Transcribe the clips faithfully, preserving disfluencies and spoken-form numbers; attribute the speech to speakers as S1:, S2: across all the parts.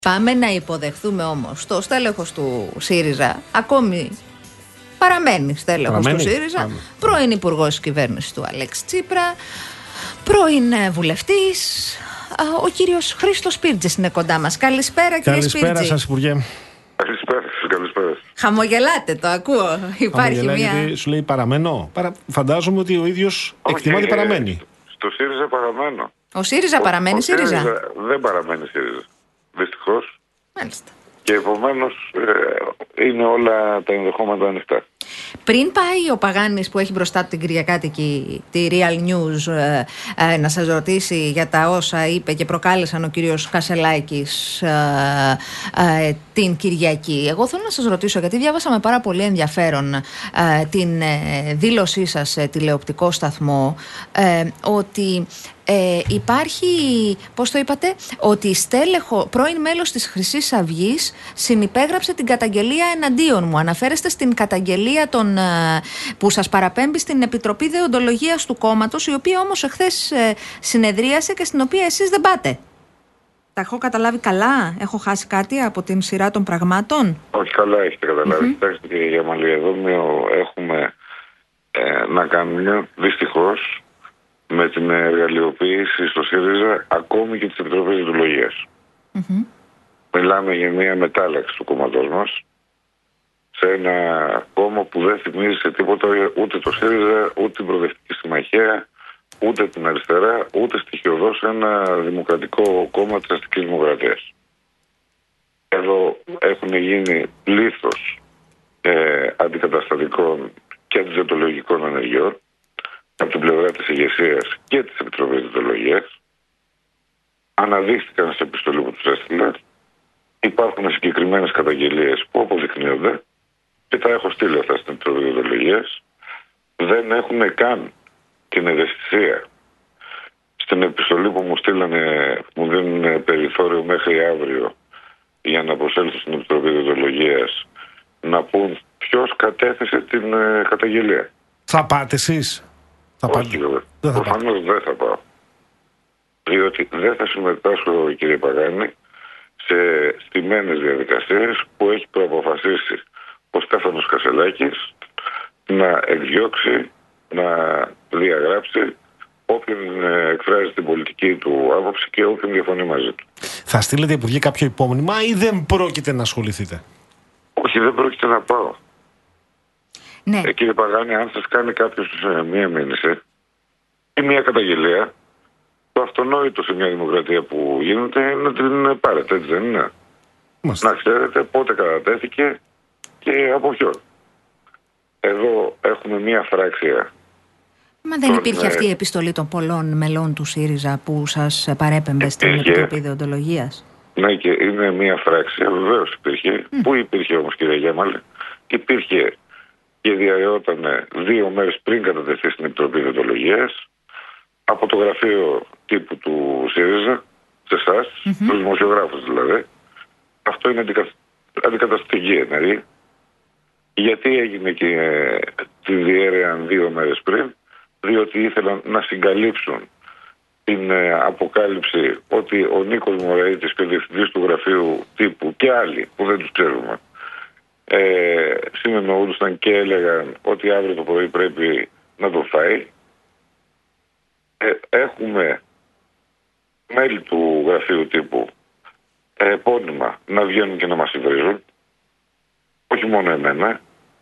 S1: Πάμε να υποδεχθούμε όμως το στέλεχος του ΣΥΡΙΖΑ, ακόμη παραμένει στέλεχος
S2: παραμένει.
S1: του ΣΥΡΙΖΑ,
S2: Πάμε.
S1: πρώην υπουργός της κυβέρνησης του Αλέξη Τσίπρα, πρώην βουλευτής, ο κύριος Χρήστος Πίρτζης είναι κοντά μας. Καλησπέρα, κύριε Πίρτζη.
S2: Καλησπέρα σας, Υπουργέ.
S3: Καλησπέρα σας, καλησπέρα.
S1: Χαμογελάτε, το ακούω. Υπάρχει
S2: Χαμογελάει
S1: μια...
S2: γιατί σου λέει παραμένω. Παρα... Φαντάζομαι ότι ο ίδιος εκτιμά ότι παραμένει.
S3: Στο ΣΥΡΙΖΑ παραμένω.
S1: Ο ΣΥΡΙΖΑ
S3: Ο-
S1: παραμένει
S3: ο
S1: ΣΥΡΙΖΑ.
S3: ΣΥΡΙΖΑ δεν παραμένει ΣΥΡΙΖΑ. Δυστυχώς.
S1: Μάλιστα.
S3: Και επομένως ε, είναι όλα τα ενδεχόμενα ανοιχτά.
S1: Πριν πάει ο Παγάνης που έχει μπροστά του την Κυριακάτικη, τη Real News, ε, ε, να σας ρωτήσει για τα όσα είπε και προκάλεσαν ο κύριος Κασελάκης ε, ε, την Κυριακή, εγώ θέλω να σας ρωτήσω, γιατί διάβασα με πάρα πολύ ενδιαφέρον ε, την ε, δήλωσή σας σε τηλεοπτικό σταθμό, ε, ότι Ε, υπάρχει, πώς το είπατε, ότι στέλεχο, πρώην μέλος της Χρυσής Αυγής συνυπέγραψε την καταγγελία εναντίον μου. Αναφέρεστε στην καταγγελία των, ε, που σας παραπέμπει στην Επιτροπή Δεοντολογίας του κόμματος, η οποία όμως εχθές ε, συνεδρίασε και στην οποία εσείς δεν πάτε. Τα έχω καταλάβει καλά? Έχω χάσει κάτι από την σειρά των πραγμάτων?
S3: Όχι, καλά έχετε καταλάβει. Mm-hmm. Κοιτάξτε, κύριε Γιαμαλή, εδώ έχουμε ε, να κάνουμε δυστυχώς με την εργαλειοποίηση στο ΣΥΡΙΖΑ ακόμη και της Επιτροπής Δεοντολογίας. Mm-hmm. Μιλάμε για μια μετάλλαξη του κόμματός μας σε ένα κόμμα που δεν θυμίζει σε τίποτα ούτε το ΣΥΡΙΖΑ, ούτε την Προοδευτική Συμμαχία, ούτε την αριστερά, ούτε στοιχειοδός ένα δημοκρατικό κόμμα της αστικής δημοκρατίας. Εδώ έχουν γίνει πλήθος ε, αντικαταστατικών και αντιζωτολογικών ενεργειών από την πλευρά της ηγεσίας και της Επιτροπής Δεοντολογίας. Αναδείχθηκαν σε επιστολή που τους έστειλα. Υπάρχουν συγκεκριμένες καταγγελίες που αποδεικνύονται και τα έχω στείλει αυτά στην Επιτροπή Δεοντολογίας. Δεν έχουν καν την ευαισθησία στην επιστολή που μου στείλανε, που μου δίνουν περιθώριο μέχρι αύριο για να προσέλθω στην Επιτροπή Δεοντολογίας, να πούν ποιος κατέθεσε την ε, καταγγελία.
S2: Θα πάτε εσείς? Θα
S3: Όχι,
S2: πάτε.
S3: προφανώς δεν θα πάω. Διότι δεν θα συμμετάσχω, κύριε Παγάνη, σε στημένες διαδικασίες που έχει προαποφασίσει ο Στέφανος Κασελάκης να εκδιώξει, να διαγράψει όποιον εκφράζει την πολιτική του άποψη και όποιον διαφωνεί μαζί του.
S2: Θα στείλετε, Υπουργέ, κάποιο υπόμνημα ή δεν πρόκειται να ασχοληθείτε?
S3: Όχι, δεν πρόκειται να πάω.
S1: Ναι.
S3: Ε, κύριε Παγάνη, αν σας κάνει κάποιος ε, μία μήνυση ή μία καταγγελία, το αυτονόητο σε μια δημοκρατία που γίνεται είναι να την πάρετε, έτσι δεν είναι?
S2: Μάλιστα.
S3: Να ξέρετε πότε κατατέθηκε και από ποιον. Εδώ έχουμε μία φράξια.
S1: Μα δεν
S3: τον,
S1: υπήρχε
S3: ε,
S1: αυτή η επιστολή των πολλών μελών του ΣΥΡΙΖΑ που σας παρέπεμπε στην
S3: Υπήρχε.
S1: Επιτροπή Δεοντολογίας?
S3: Ναι, και είναι μία φράξια, βεβαίως υπήρχε. Mm. Πού υπήρχε όμως, κύριε Γιάμαλη? Υπήρχε και διαρρεόταν δύο μέρες πριν κατατεθεί στην Επιτροπή Δεοντολογίας από το γραφείο τύπου του ΣΥΡΙΖΑ, σε εσάς, mm-hmm. τους δημοσιογράφους δηλαδή. Αυτό είναι αντικα... αντικαταστατική ενέργεια. Γιατί έγινε και ε, τη διέρεαν δύο μέρες πριν? Διότι ήθελαν να συγκαλύψουν την ε, αποκάλυψη ότι ο Νίκος Μωραΐτης και ο διευθυντής του γραφείου τύπου και άλλοι που δεν τους ξέρουμε ε, συνεννοούνταν και έλεγαν ότι αύριο το πρωί πρέπει να το φάει. Ε, έχουμε μέλη του γραφείου τύπου ε, επώνυμα να βγαίνουν και να μας υβρίζουν, όχι μόνο εμένα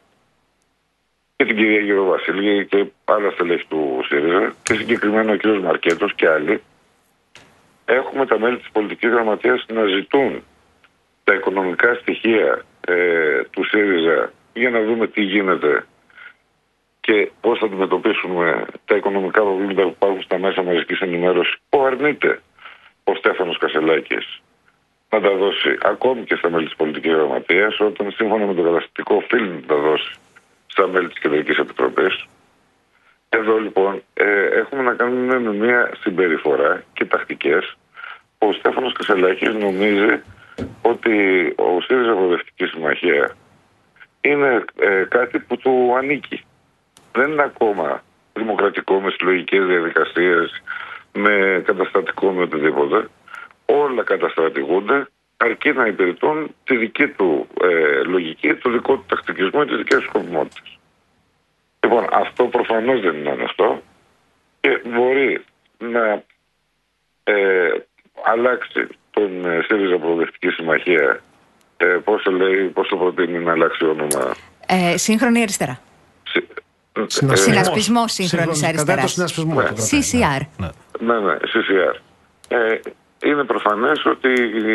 S3: και την κυρία Γεροβασίλη και άλλα στελέχη του ΣΥΡΙΖΑ και συγκεκριμένα ο κ. Μαρκέτος και άλλοι. Έχουμε τα μέλη της πολιτικής γραμματείας να ζητούν τα οικονομικά στοιχεία ε, του ΣΥΡΙΖΑ για να δούμε τι γίνεται και πώς θα αντιμετωπίσουμε τα οικονομικά προβλήματα που υπάρχουν στα μέσα μαζικής ενημέρωσης, που αρνείται ο Στέφανος Κασελάκης να τα δώσει ακόμη και στα μέλη της πολιτικής γραμματείας, όταν σύμφωνα με το καταστατικό οφείλει να τα δώσει στα μέλη της Κεντρικής Επιτροπής. Εδώ λοιπόν ε, έχουμε να κάνουμε με μια συμπεριφορά και τακτικές που ο Στέφανος Κασελάκης νομίζει ότι ο ΣΥΡΙΖΑ Προοδευτική Συμμαχία είναι ε, κάτι που του ανήκει. Δεν είναι ακόμα δημοκρατικό με συλλογικές διαδικασίες, με καταστατικό, με οτιδήποτε. Όλα καταστρατηγούνται αρκεί να υπηρετούν τη δική του ε, λογική, το δικό του τακτικισμό και τις δικές του σκοπιμότητες. Λοιπόν, αυτό προφανώς δεν είναι ανοιχτό και μπορεί να ε, αλλάξει τον ε, ΣΥΡΙΖΑ Προοδευτική Συμμαχία. Ε, πώς το λέει, πώς το προτείνει να αλλάξει όνομα?
S1: Ε, σύγχρονη αριστερά.
S3: Συ,
S1: Συνασπισμό σύγχρονης αριστεράς.
S2: Ναι.
S1: σι σι αρ.
S2: Ναι,
S3: ναι, ναι, σι σι αρ. Ε, είναι προφανές ότι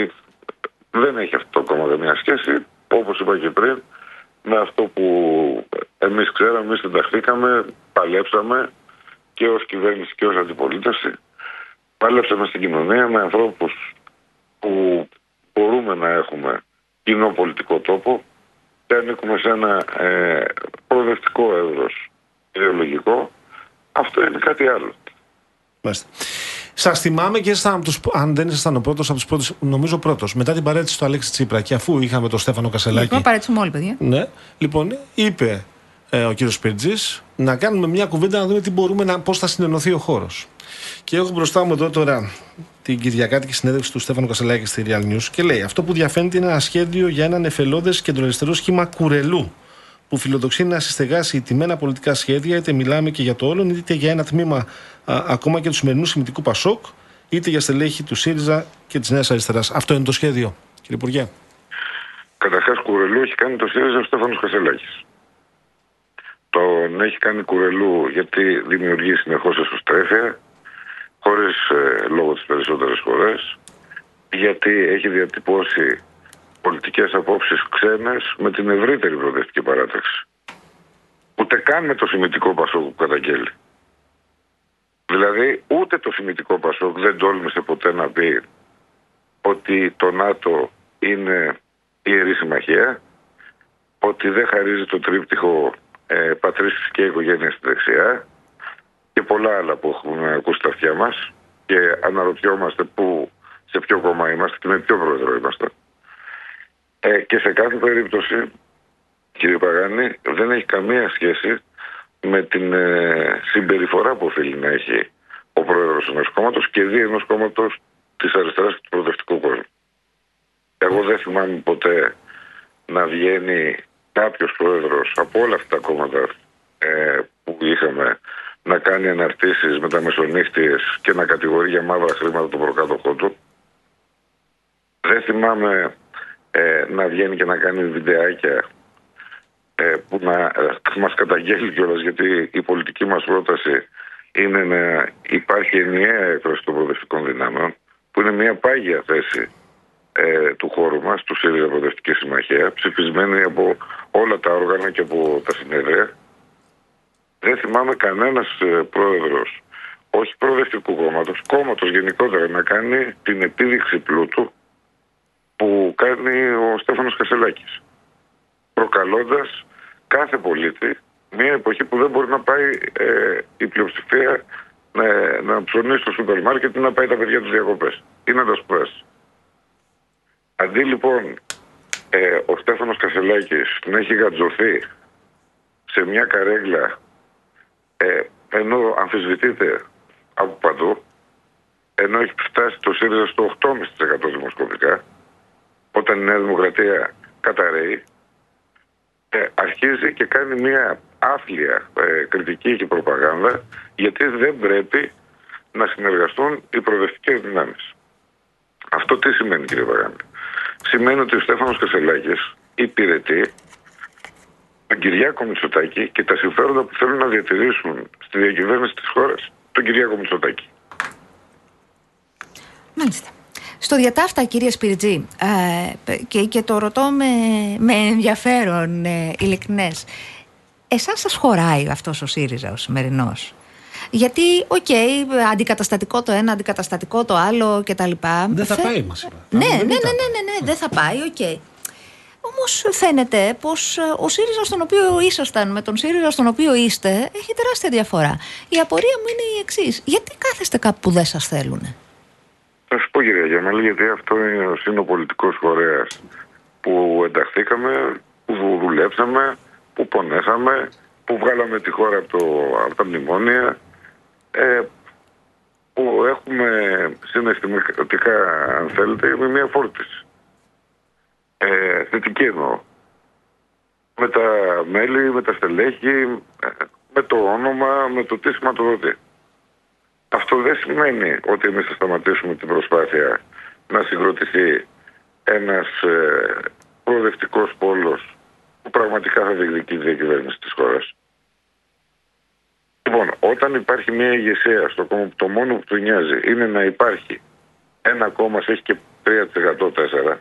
S3: δεν έχει αυτό το κόμμα καμία σχέση, όπως είπα και πριν, με αυτό που εμείς ξέραμε, εμείς συνταχθήκαμε, παλέψαμε και ως κυβέρνηση και ως αντιπολίτευση. Παλέψαμε στην κοινωνία με ανθρώπους που μπορούμε να έχουμε κοινό πολιτικό τόπο και ανήκουμε σε ένα ε, προοδευτικό εύρος ιδεολογικό. Αυτό είναι κάτι άλλο.
S2: Μάλιστα. Σας θυμάμαι και ήσασταν από τους, αν δεν ήσασταν ο πρώτος, από τους πρώτους, νομίζω πρώτος, μετά την παρέτηση του Αλέξη Τσίπρα και αφού είχαμε τον Στέφανο Κασελάκη.
S1: Λοιπόν, παρέτησουμε όλοι, παιδιά.
S2: Ναι, λοιπόν, είπε ε, ο κύριος Σπιρτζής να κάνουμε μια κουβέντα να δούμε τι μπορούμε να, πώς θα συνενωθεί ο χώρος. Και έχω μπροστά μου εδώ τώρα την κυριακάτικη συνέντευξη του Στέφανου Κασελάκη στη Real News και λέει: αυτό που διαφαίνεται είναι ένα σχέδιο για ένα νεφελώδες κεντροαριστερό σχήμα κουρελού, που φιλοδοξεί να συστεγάσει ηττημένα πολιτικά σχέδια, είτε μιλάμε και για το όλον, είτε για ένα τμήμα α, ακόμα και του σημερινού σημητικού Πασόκ, είτε για στελέχη του ΣΥΡΙΖΑ και της Νέας Αριστεράς. Αυτό είναι το σχέδιο, κύριε Υπουργέ?
S3: Καταρχάς, κουρελού έχει κάνει το ΣΥΡΙΖΑ ο Στέφανος Κασελάκης. Τον έχει κάνει κουρελού γιατί δημιουργεί συνεχώς εσωστρέφεια, χωρίς ε, λόγω τις περισσότερες φορές, γιατί έχει διατυπώσει πολιτικές απόψεις ξένες με την ευρύτερη προοδευτική παράταξη. Ούτε καν με το σημητικό Πασόκ που καταγγέλει. Δηλαδή, ούτε το σημητικό Πασόκ δεν τόλμησε ποτέ να πει ότι το ΝΑΤΟ είναι ιερή συμμαχία, ότι δεν χαρίζει το τρίπτυχο ε, πατρίς και οικογένεια στη δεξιά και πολλά άλλα που έχουμε ακούσει στα αυτιά μας και αναρωτιόμαστε που, σε ποιο κόμμα είμαστε και με ποιο πρόεδρο είμαστε. Ε, και σε κάθε περίπτωση, κύριε Παγάνη, δεν έχει καμία σχέση με την ε, συμπεριφορά που οφείλει να έχει ο πρόεδρος ενός κόμματος και δι' ενός κόμματος της αριστεράς και του προοδευτικού κόσμου. Εγώ δεν θυμάμαι ποτέ να βγαίνει κάποιος πρόεδρος από όλα αυτά τα κόμματα ε, που είχαμε να κάνει αναρτήσεις με τα μεσονύχτιες και να κατηγορεί για μαύρα χρήματα τον προκάτοχό του. Δεν θυμάμαι ε, να βγαίνει και να κάνει βιντεάκια ε, που να ε, μας καταγγέλει κιόλας, γιατί η πολιτική μας πρόταση είναι να υπάρχει ενιαία έκφραση των προοδευτικών δυνάμεων, που είναι μια πάγια θέση ε, του χώρου μας, του ΣΥΡΙΖΑ Προοδευτική Συμμαχία, ψηφισμένη από όλα τα όργανα και από τα συνέδρια. Δεν θυμάμαι κανένας ε, πρόεδρος, όχι προοδευτικού κόμματος, κόμματος γενικότερα, να κάνει την επίδειξη πλούτου που κάνει ο Στέφανος Κασελάκης, προκαλώντας κάθε πολίτη μια εποχή που δεν μπορεί να πάει ε, η πλειοψηφία να, να ψωνίσει στο σούπερ μάρκετ ή να πάει τα παιδιά τους διακοπές ή να τα σπουδάσει. Αντί λοιπόν ε, ο Στέφανος Κασελάκης να έχει γατζωθεί σε μια καρέγλα ε, ενώ αμφισβητείται από παντού, ενώ έχει φτάσει το ΣΥΡΙΖΑ στο οκτώ κόμμα πέντε τοις εκατό δημοσκοπικά, όταν η Νέα Δημοκρατία καταραίει, ε, αρχίζει και κάνει μια άφλια ε, κριτική και προπαγάνδα, γιατί δεν πρέπει να συνεργαστούν οι προοδευτικές δυνάμεις. Αυτό τι σημαίνει, κύριε Παγάνη? Σημαίνει ότι ο Στέφανος Κασελάκης υπηρετεί τον Κυριάκο Μητσοτάκη και τα συμφέροντα που θέλουν να διατηρήσουν στη διακυβέρνηση της χώρας τον Κυριάκο Μητσοτάκη.
S1: Μάλιστα. Στο διατάφτα, κυρία Σπιρτζή, ε, και, και το ρωτώ με, με ενδιαφέρον ε, ειλικρινές, εσάς σας χωράει αυτός ο ΣΥΡΙΖΑ ο σημερινός? Γιατί, οκ, okay, αντικαταστατικό το ένα, αντικαταστατικό το άλλο κτλ.
S2: Δεν θα πάει, μας είπα.
S1: Ναι, ναι, ναι, ναι, ναι, ναι, δεν θα πάει, οκ. Okay. Όμως φαίνεται πως ο ΣΥΡΙΖΑ στον οποίο ήσασταν με τον ΣΥΡΙΖΑ στον οποίο είστε έχει τεράστια διαφορά. Η απορία μου είναι η εξής: γιατί κάθεστε κάπου που δεν σας θέλουνε?
S3: Θα σου πω, κυρία Γιάννη, γιατί αυτό είναι ο πολιτικός φορέας που ενταχθήκαμε, που δουλέψαμε, που πονέσαμε, που βγάλαμε τη χώρα από, το, από τα μνημόνια, ε, που έχουμε συναισθηματικά, αν θέλετε, με μια φόρτιση. αισθητική εννοώ. Με τα μέλη, με τα στελέχη, με το όνομα, με το τι σηματοδοτεί. Αυτό δεν σημαίνει ότι εμείς θα σταματήσουμε την προσπάθεια να συγκροτηθεί ένας ε, προοδευτικός πόλος που πραγματικά θα διεκδικεί τη διακυβέρνηση της χώρας. Λοιπόν, όταν υπάρχει μια ηγεσία στο κόμμα που το μόνο που του νοιάζει είναι να υπάρχει ένα κόμμα, έχει και τρία τοις εκατό τέσσερα,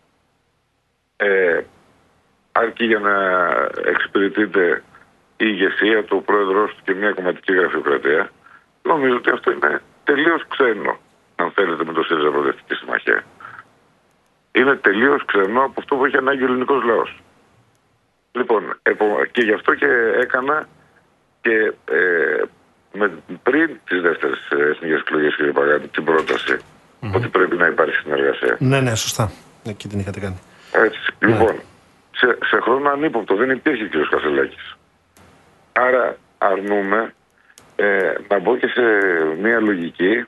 S3: ε, αρκεί για να εξυπηρετείται η ηγεσία του, ο πρόεδρος του και μια κομματική γραφειοκρατία. Νομίζω ότι αυτό είναι τελείως ξένο, αν θέλετε, με το ΣΥΡΙΖΑ Προοδευτική Συμμαχία. Είναι τελείως ξένο από αυτό που έχει ανάγκη ο ελληνικός λαός. Λοιπόν, και γι' αυτό και έκανα και ε, με, πριν τις δεύτερες εθνικές εκλογές, κύριε Παγάνη, την πρόταση mm-hmm. ότι πρέπει να υπάρχει συνεργασία.
S2: Ναι, ναι, σωστά. Εκεί την είχατε κάνει.
S3: Έτσι. Ναι. Λοιπόν, σε, σε χρόνο ανύποπτο δεν υπήρχε ο κ. Κασελάκης. Άρα αρνούμε ε, να μπω και σε μια λογική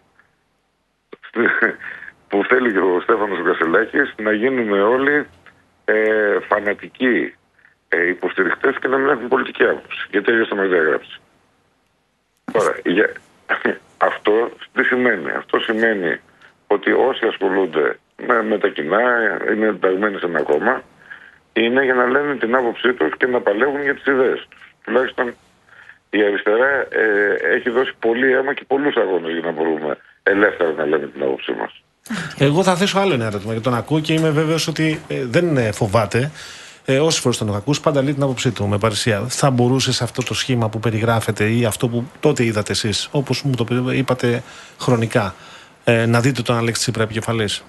S3: που θέλει και ο Στέφανος Κασελάκης να γίνουμε όλοι ε, φανατικοί ε, υποστηριχτές και να μην έχουν πολιτική άποψη. Γιατί έτσι θα μας διαγράψει. Τώρα, για... αυτό τι σημαίνει? Αυτό σημαίνει ότι όσοι ασχολούνται με, με τα κοινά, είναι ενταγμένοι σε ένα κόμμα, είναι για να λένε την άποψή τους και να παλεύουν για τις ιδέες τους. Τουλάχιστον η αριστερά ε, έχει δώσει πολύ αίμα και πολλούς αγώνες για να μπορούμε ελεύθερα να λέμε την άποψή μας.
S2: Εγώ θα θέσω άλλο ένα ερώτημα, γιατί τον ακούω και είμαι βέβαιος ότι ε, δεν φοβάται. Ε, Όσες φορές τον έχω ακούσει, πάντα λέει την άποψή του με παρησία. Θα μπορούσε σε αυτό το σχήμα που περιγράφεται ή αυτό που τότε είδατε εσείς, όπως μου το είπατε χρονικά, ε, να δείτε τον Αλέξη Τσίπρα επικεφαλής?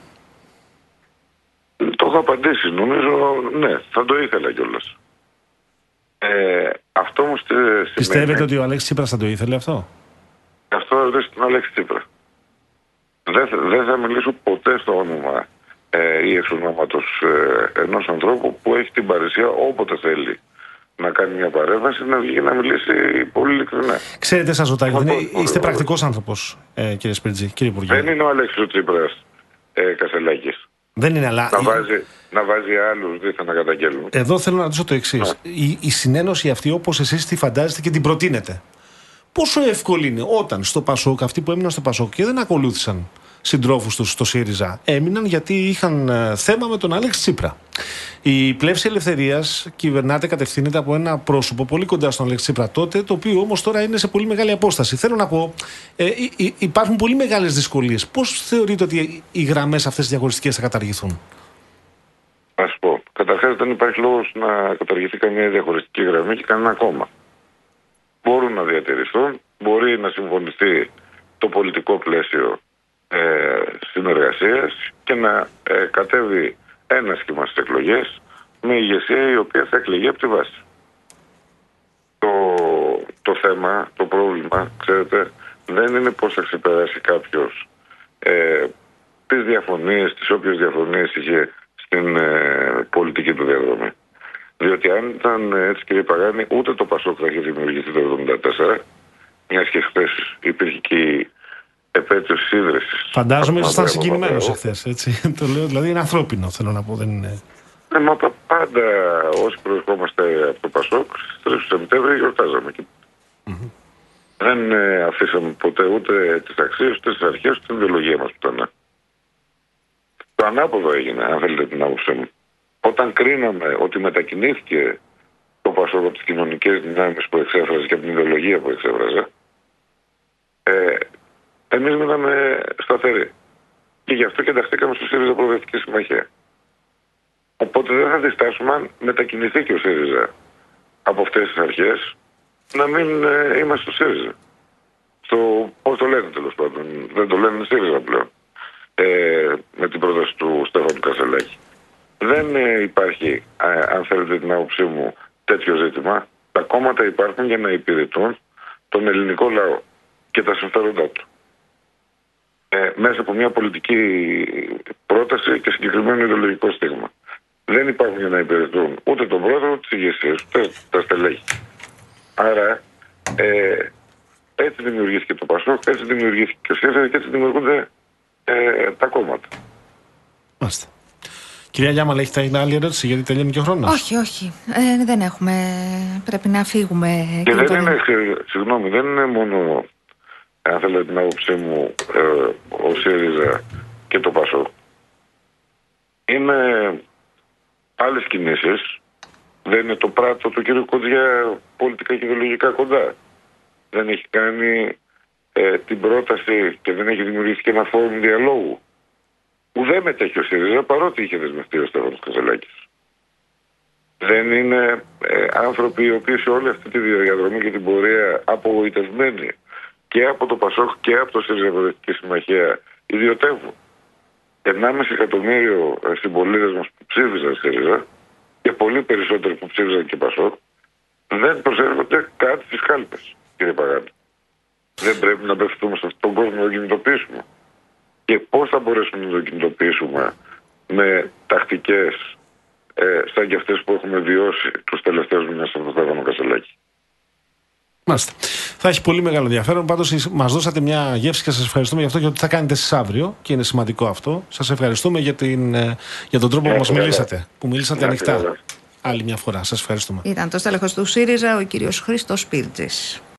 S3: Το έχω απαντήσει. Νομίζω, ναι, θα το ήθελα κιόλας. Ε, αυτό όμως σημαίνει...
S2: Πιστεύετε ότι ο Αλέξης Τσίπρας θα το ήθελε αυτό?
S3: Αυτό ρωτήσει τον Αλέξη Τσίπρα. Δεν, δεν θα μιλήσω ποτέ στο όνομα ε, ή εξ ονόματος ε, ενός ανθρώπου που έχει την παρησία όποτε θέλει να κάνει μια παρέμβαση, να βγει να μιλήσει πολύ ειλικρινά.
S2: Ξέρετε, σας ρωτάει, δεν είναι, είστε πρακτικός άνθρωπος, ε, κύριε Σπιρτζή, κύριε Υπουργέ.
S3: Δεν είναι ο Αλέξης ο Τσίπρας ε, Κασελάκης.
S2: Δεν είναι, αλλά...
S3: Να βάζει, να βάζει άλλους δίθεν να καταγγέλνουν.
S2: Εδώ θέλω να ρωτήσω το εξής. Η, η συνένωση αυτή, όπως εσείς τη φαντάζεστε και την προτείνετε, πόσο εύκολη είναι όταν στο Πασόκ, αυτοί που έμειναν στο Πασόκ και δεν ακολούθησαν συντρόφους τους στο ΣΥΡΙΖΑ, έμειναν γιατί είχαν ε, θέμα με τον Αλέξη Τσίπρα. Η Πλεύση Ελευθερίας κυβερνάται, κατευθύνεται από ένα πρόσωπο πολύ κοντά στον Αλέξη Τσίπρα τότε, το οποίο όμως τώρα είναι σε πολύ μεγάλη απόσταση. Θέλω να πω, ε, ε, ε, υπάρχουν πολύ μεγάλες δυσκολίες. Πώς θεωρείτε ότι οι γραμμές αυτές διαχωριστικές θα καταργηθούν?
S3: Ας πω, καταρχάς δεν υπάρχει λόγος να καταργηθεί καμία διαχωριστική γραμμή και κανένα κόμμα. Μπορούν να διατηρηθούν, μπορεί να συμφωνηθεί το πολιτικό πλαίσιο ε, συνεργασίας και να ε, κατέβει ένα σχήμα στις εκλογές με ηγεσία η οποία θα εκλεγεί από τη βάση. Το, το θέμα, το πρόβλημα, ξέρετε, δεν είναι πώς θα ξεπεράσει κάποιος ε, τις διαφωνίες, τις όποιες διαφωνίες είχε στην ε, πολιτική του διαδρομή. Διότι αν ήταν έτσι, κύριε Παγάνη, ούτε το Πασόκ θα είχε δημιουργηθεί το εβδομήντα τέσσερα, μιας και χθες υπήρχε και η επέτειος της ίδρυσης.
S2: Φαντάζομαι ήσασταν συγκινημένος εχθές, έτσι. Το λέω, δηλαδή είναι ανθρώπινο, θέλω να πω, δεν είναι...
S3: Ναι, μα πάντα όσοι προερχόμαστε από το Πασόκ, στις τρεις του Σεπτέμβρη γιορτάζαμε. Mm-hmm. Δεν ε, αφήσαμε ποτέ ούτε τις αξίες, ούτε τις αρχές, ούτε την ιδεολογία μας που ήταν. Το ανάποδο έγινε, αν θέλετε την άποψή μου. Όταν κρίναμε ότι μετακινήθηκε το Πασόκ από τις κοινωνικές δυνάμεις που εξέφραζε και από την ιδεολογία που εξέφραζε, ε, εμείς μείναμε σταθεροί. Και γι' αυτό και ενταχθήκαμε στο ΣΥΡΙΖΑ Προοδευτική Συμμαχία. Οπότε δεν θα διστάσουμε αν μετακινηθεί και ο ΣΥΡΙΖΑ από αυτές τις αρχές να μην ε, είμαστε στο ΣΥΡΙΖΑ. Στο, πώς το λένε τέλος πάντων, δεν το λένε ΣΥΡΙΖΑ πλέον, ε, με την πρόταση του Στέφανου Κασελάκη. Δεν ε, υπάρχει, ε, αν θέλετε την άποψή μου, τέτοιο ζήτημα. Τα κόμματα υπάρχουν για να υπηρετούν τον ελληνικό λαό και τα συμφέροντά του. Ε, μέσα από μια πολιτική πρόταση και συγκεκριμένο ιδεολογικό στίγμα. Δεν υπάρχουν για να υπηρετούν ούτε τον πρόεδρο, τις ηγεσίες, ούτε τα στελέχη. Άρα, ε, έτσι δημιουργήθηκε το Πασόκ, έτσι δημιουργήθηκε και ο ΣΥΡΙΖΑ και έτσι δημιουργούνται ε, τα κόμματα.
S2: Μάλιστα. Κυρία Γιάμαλα, έχετε άλλη ερώτηση, γιατί τελειώνει και ο χρόνος?
S1: Όχι, όχι. Ε, δεν έχουμε. Πρέπει να φύγουμε.
S3: Και δεν
S1: το...
S3: είναι, συγγνώμη, δεν είναι μόνο, αν θέλετε την άποψή μου, ε, ο ΣΥΡΙΖΑ και το ΠΑΣΟΚ. Είναι άλλες κινήσεις. Δεν είναι το πράτο του κ. Κοντζιά πολιτικά και ιδεολογικά κοντά. Δεν έχει κάνει ε, την πρόταση και δεν έχει δημιουργήσει και ένα φόρουμ διαλόγου. Ουδέ μετέχει ο ΣΥΡΙΖΑ, παρότι είχε δεσμευτεί ο Στέφανος Κασελάκης. Δεν είναι ε, άνθρωποι οι οποίοι σε όλη αυτή τη διαδρομή και την πορεία απογοητευμένοι και από το ΠΑΣΟΚ και από το ΣΥΡΙΖΑ Προοδευτική Συμμαχία ιδιωτεύουν. ενάμιση εκατομμύριο συμπολίτες μας που ψήφισαν ΣΥΡΙΖΑ και πολύ περισσότεροι που ψήφισαν και ΠΑΣΟΚ δεν προσέρχονται κάτι στις κάλπες, κύριε Παγάνη. Δεν πρέπει να πέφτουμε σε αυτόν τον κόσμο να το κινητοποιήσουμε. Και πώς θα μπορέσουμε να το κινητοποιήσουμε με τακτικές ε, σαν και αυτές που έχουμε βιώσει τους τελευταίους μήνες από τον Στέφανο Κασελάκη.
S2: Μάλιστα. Θα έχει πολύ μεγάλο ενδιαφέρον. Πάντως, μας δώσατε μια γεύση και σας ευχαριστούμε για αυτό και ότι θα κάνετε εσείς αύριο. Και είναι σημαντικό αυτό. Σας ευχαριστούμε για, την, για τον τρόπο που μας μιλήσατε. Που μιλήσατε ανοιχτά. Άλλη μια φορά. Σας ευχαριστούμε.
S1: Ήταν το στέλεχος του ΣΥΡΙΖΑ, ο κύριος Χρήστος Σπίρτζης.